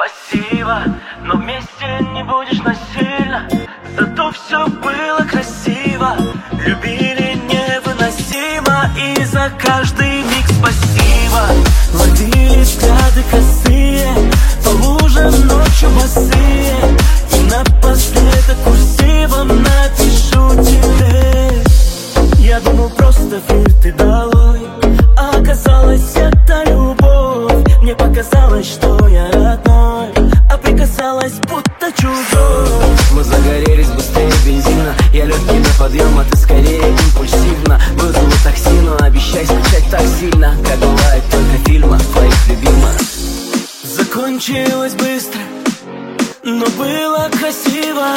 спасибо, но вместе не будешь насильно. Зато все было красиво, любили невыносимо. И за каждый миг спасибо. Ловили взгляды косые, по лужам ночью босые. И напоследок курсивом напишу тебе. Я думал, просто флирт и долой, а оказалось, это любовь. Мне показалось, что я родной, а прикасалась, будто чужой. Мы загорелись быстрее бензина. Я легкий на подъем, а ты скорее импульсивно. Вызову такси, но обещай скучать так сильно, как бывает только в фильмах твоих любимых. Закончилось быстро, но было красиво.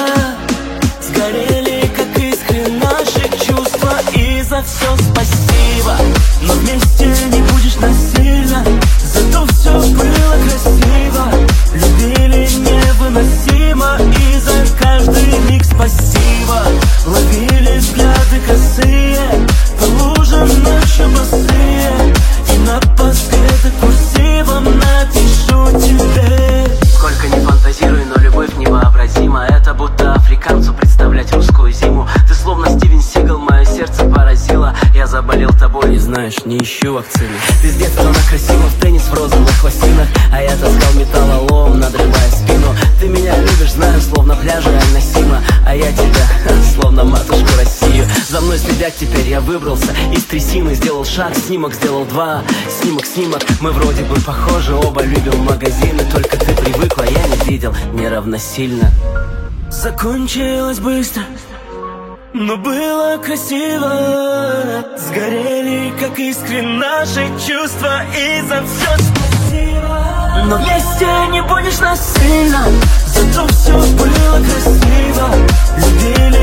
Сгорели, как искры, наши чувства. И за все спасибо, но вместе не будешь насильно. Зато все было красиво, любили невыносимо. И за каждый миг спасибо. Ловили взгляды косые, по лужам ночью босые. И напоследок курсивом напишу тебе. Сколько не фантазируй, но любовь невообразима. Это будто африканцу представлять русскую зиму. Ты словно Стивен Сигал, мое сердце поразило. Я заболел тобой и знаешь, не ищу вакцины. Ты с детства она красива, в теннис в розовых лосинах, а я таскал металлолом, надрывая спину. Ты меня любишь, знаю, словно пляжи Аль-Насима, а я тебя, словно матушку Россию. За мной следят теперь, я выбрался из трясины. Сделал шаг, снимок, сделал два. Снимок, мы вроде бы похожи. Оба любим магазины, только ты привыкла, я не видел, не равносильно. Закончилось быстро, но было красиво. Сгорели, как искры, наши чувства. И за все спасибо, но вместе не будешь насильно. Зато все было красиво, любили